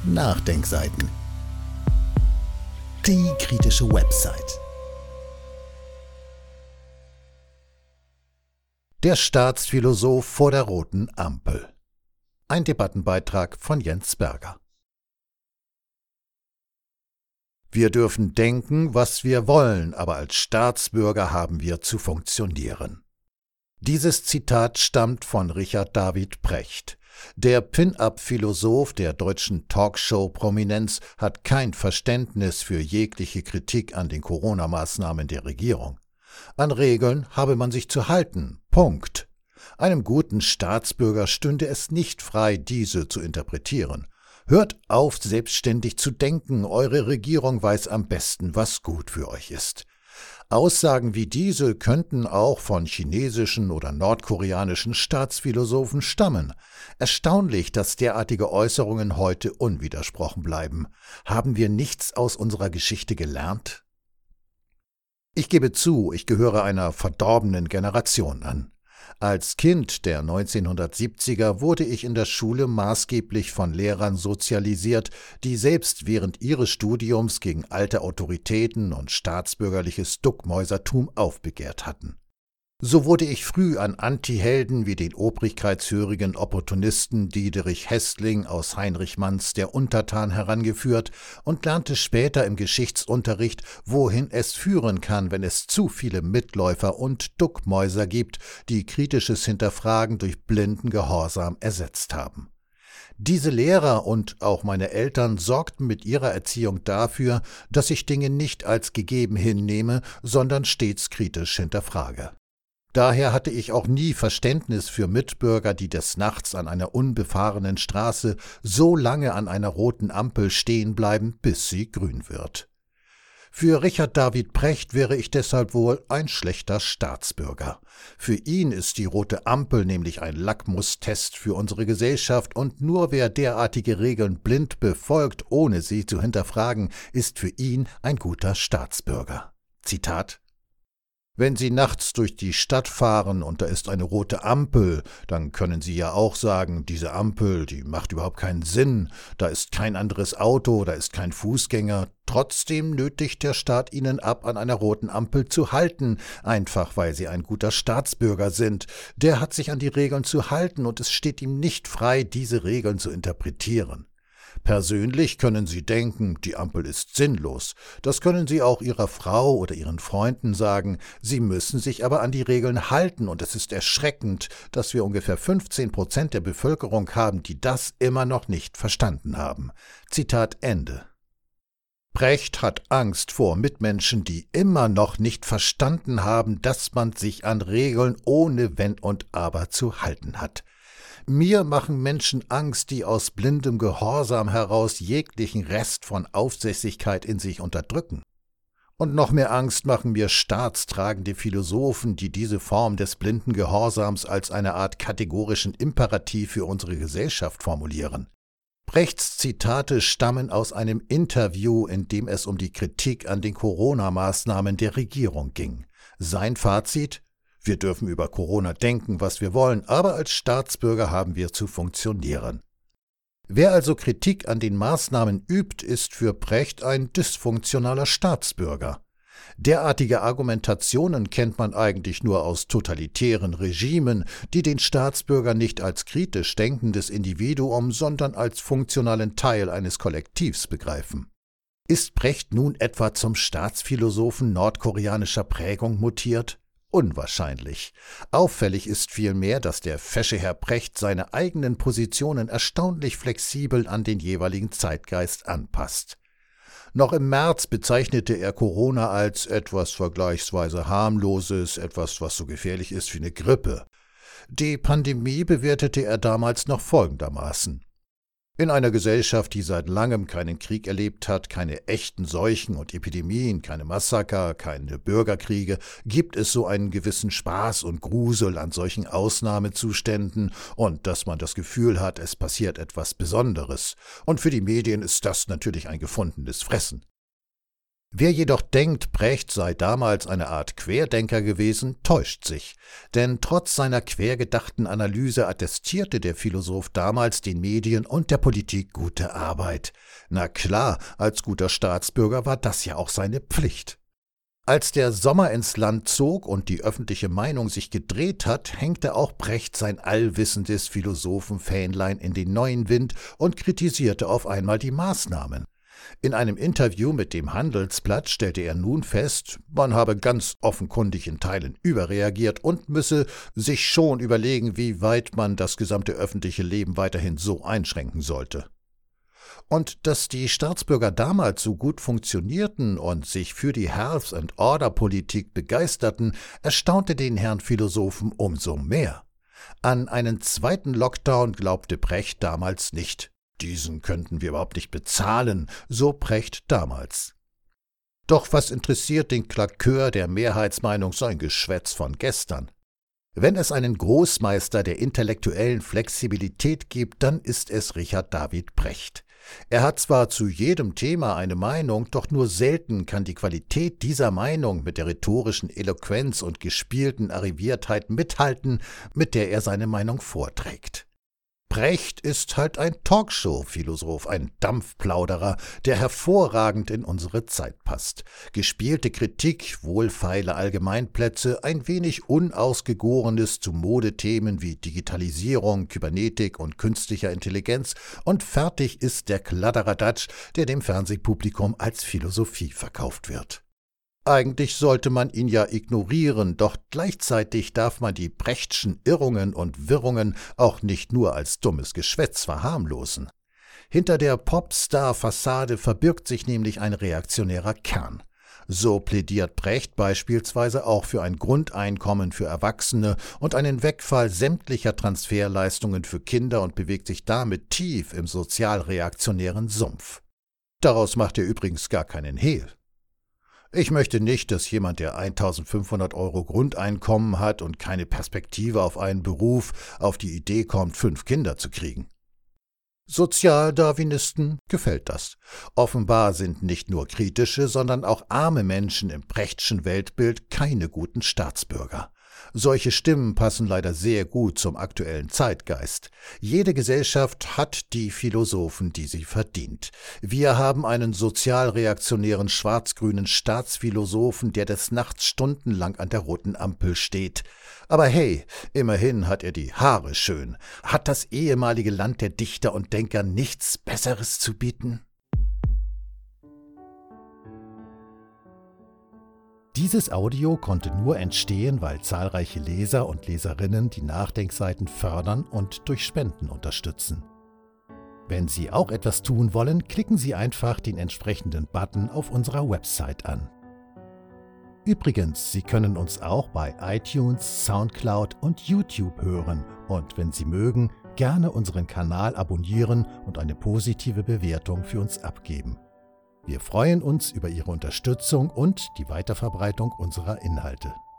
Nachdenkseiten. Die kritische Website. Der Staatsphilosoph vor der roten Ampel. Ein Debattenbeitrag von Jens Berger. Wir dürfen denken, was wir wollen, aber als Staatsbürger haben wir zu funktionieren. Dieses Zitat stammt von Richard David Precht. Der Pin-up-Philosoph der deutschen Talkshow-Prominenz hat kein Verständnis für jegliche Kritik an den Corona-Maßnahmen der Regierung. An Regeln habe man sich zu halten. Punkt. Einem guten Staatsbürger stünde es nicht frei, diese zu interpretieren. Hört auf, selbstständig zu denken, eure Regierung weiß am besten, was gut für euch ist. Aussagen wie diese könnten auch von chinesischen oder nordkoreanischen Staatsphilosophen stammen. Erstaunlich, dass derartige Äußerungen heute unwidersprochen bleiben. Haben wir nichts aus unserer Geschichte gelernt? Ich gebe zu, ich gehöre einer verdorbenen Generation an. Als Kind der 1970er wurde ich in der Schule maßgeblich von Lehrern sozialisiert, die selbst während ihres Studiums gegen alte Autoritäten und staatsbürgerliches Duckmäusertum aufbegehrt hatten. So wurde ich früh an Antihelden wie den obrigkeitshörigen Opportunisten Diederich Häßling aus Heinrich Manns Der Untertan herangeführt und lernte später im Geschichtsunterricht, wohin es führen kann, wenn es zu viele Mitläufer und Duckmäuser gibt, die kritisches Hinterfragen durch blinden Gehorsam ersetzt haben. Diese Lehrer und auch meine Eltern sorgten mit ihrer Erziehung dafür, dass ich Dinge nicht als gegeben hinnehme, sondern stets kritisch hinterfrage. Daher hatte ich auch nie Verständnis für Mitbürger, die des Nachts an einer unbefahrenen Straße so lange an einer roten Ampel stehen bleiben, bis sie grün wird. Für Richard David Precht wäre ich deshalb wohl ein schlechter Staatsbürger. Für ihn ist die rote Ampel nämlich ein Lackmustest für unsere Gesellschaft und nur wer derartige Regeln blind befolgt, ohne sie zu hinterfragen, ist für ihn ein guter Staatsbürger. Zitat: Wenn Sie nachts durch die Stadt fahren und da ist eine rote Ampel, dann können Sie ja auch sagen, diese Ampel, die macht überhaupt keinen Sinn, da ist kein anderes Auto, da ist kein Fußgänger. Trotzdem nötigt der Staat Ihnen ab, an einer roten Ampel zu halten, einfach weil Sie ein guter Staatsbürger sind. Der hat sich an die Regeln zu halten und es steht ihm nicht frei, diese Regeln zu interpretieren. Persönlich können Sie denken, die Ampel ist sinnlos. Das können Sie auch Ihrer Frau oder Ihren Freunden sagen. Sie müssen sich aber an die Regeln halten und es ist erschreckend, dass wir ungefähr 15% der Bevölkerung haben, die das immer noch nicht verstanden haben. Zitat Ende. Precht hat Angst vor Mitmenschen, die immer noch nicht verstanden haben, dass man sich an Regeln ohne Wenn und Aber zu halten hat. Mir machen Menschen Angst, die aus blindem Gehorsam heraus jeglichen Rest von Aufsässigkeit in sich unterdrücken. Und noch mehr Angst machen mir staatstragende Philosophen, die diese Form des blinden Gehorsams als eine Art kategorischen Imperativ für unsere Gesellschaft formulieren. Prechts Zitate stammen aus einem Interview, in dem es um die Kritik an den Corona-Maßnahmen der Regierung ging. Sein Fazit: Wir dürfen über Corona denken, was wir wollen, aber als Staatsbürger haben wir zu funktionieren. Wer also Kritik an den Maßnahmen übt, ist für Precht ein dysfunktionaler Staatsbürger. Derartige Argumentationen kennt man eigentlich nur aus totalitären Regimen, die den Staatsbürger nicht als kritisch denkendes Individuum, sondern als funktionalen Teil eines Kollektivs begreifen. Ist Precht nun etwa zum Staatsphilosophen nordkoreanischer Prägung mutiert? Unwahrscheinlich. Auffällig ist vielmehr, dass der fesche Herr Precht seine eigenen Positionen erstaunlich flexibel an den jeweiligen Zeitgeist anpasst. Noch im März bezeichnete er Corona als etwas vergleichsweise harmloses, etwas, was so gefährlich ist wie eine Grippe. Die Pandemie bewertete er damals noch folgendermaßen: In einer Gesellschaft, die seit langem keinen Krieg erlebt hat, keine echten Seuchen und Epidemien, keine Massaker, keine Bürgerkriege, gibt es so einen gewissen Spaß und Grusel an solchen Ausnahmezuständen und dass man das Gefühl hat, es passiert etwas Besonderes. Und für die Medien ist das natürlich ein gefundenes Fressen. Wer jedoch denkt, Brecht sei damals eine Art Querdenker gewesen, täuscht sich. Denn trotz seiner quergedachten Analyse attestierte der Philosoph damals den Medien und der Politik gute Arbeit. Na klar, als guter Staatsbürger war das ja auch seine Pflicht. Als der Sommer ins Land zog und die öffentliche Meinung sich gedreht hat, hängte auch Brecht sein allwissendes Philosophenfähnlein in den neuen Wind und kritisierte auf einmal die Maßnahmen. In einem Interview mit dem Handelsblatt stellte er nun fest, man habe ganz offenkundig in Teilen überreagiert und müsse sich schon überlegen, wie weit man das gesamte öffentliche Leben weiterhin so einschränken sollte. Und dass die Staatsbürger damals so gut funktionierten und sich für die Health-and-Order-Politik begeisterten, erstaunte den Herrn Philosophen umso mehr. An einen zweiten Lockdown glaubte Brecht damals nicht. Diesen könnten wir überhaupt nicht bezahlen, so Brecht damals. Doch was interessiert den Klakör der Mehrheitsmeinung sein Geschwätz von gestern? Wenn es einen Großmeister der intellektuellen Flexibilität gibt, dann ist es Richard David Brecht. Er hat zwar zu jedem Thema eine Meinung, doch nur selten kann die Qualität dieser Meinung mit der rhetorischen Eloquenz und gespielten Arriviertheit mithalten, mit der er seine Meinung vorträgt. Brecht ist halt ein Talkshow-Philosoph, ein Dampfplauderer, der hervorragend in unsere Zeit passt. Gespielte Kritik, wohlfeile Allgemeinplätze, ein wenig Unausgegorenes zu Modethemen wie Digitalisierung, Kybernetik und künstlicher Intelligenz und fertig ist der Kladderadatsch, der dem Fernsehpublikum als Philosophie verkauft wird. Eigentlich sollte man ihn ja ignorieren, doch gleichzeitig darf man die Brechtschen Irrungen und Wirrungen auch nicht nur als dummes Geschwätz verharmlosen. Hinter der Popstar-Fassade verbirgt sich nämlich ein reaktionärer Kern. So plädiert Brecht beispielsweise auch für ein Grundeinkommen für Erwachsene und einen Wegfall sämtlicher Transferleistungen für Kinder und bewegt sich damit tief im sozialreaktionären Sumpf. Daraus macht er übrigens gar keinen Hehl. Ich möchte nicht, dass jemand, der 1.500 € Grundeinkommen hat und keine Perspektive auf einen Beruf, auf die Idee kommt, 5 Kinder zu kriegen. Sozialdarwinisten gefällt das. Offenbar sind nicht nur kritische, sondern auch arme Menschen im Brechtschen Weltbild keine guten Staatsbürger. Solche Stimmen passen leider sehr gut zum aktuellen Zeitgeist. Jede Gesellschaft hat die Philosophen, die sie verdient. Wir haben einen sozialreaktionären schwarz-grünen Staatsphilosophen, der des Nachts stundenlang an der roten Ampel steht. Aber hey, immerhin hat er die Haare schön. Hat das ehemalige Land der Dichter und Denker nichts Besseres zu bieten? Dieses Audio konnte nur entstehen, weil zahlreiche Leser und Leserinnen die Nachdenkseiten fördern und durch Spenden unterstützen. Wenn Sie auch etwas tun wollen, klicken Sie einfach den entsprechenden Button auf unserer Website an. Übrigens, Sie können uns auch bei iTunes, Soundcloud und YouTube hören und wenn Sie mögen, gerne unseren Kanal abonnieren und eine positive Bewertung für uns abgeben. Wir freuen uns über Ihre Unterstützung und die Weiterverbreitung unserer Inhalte.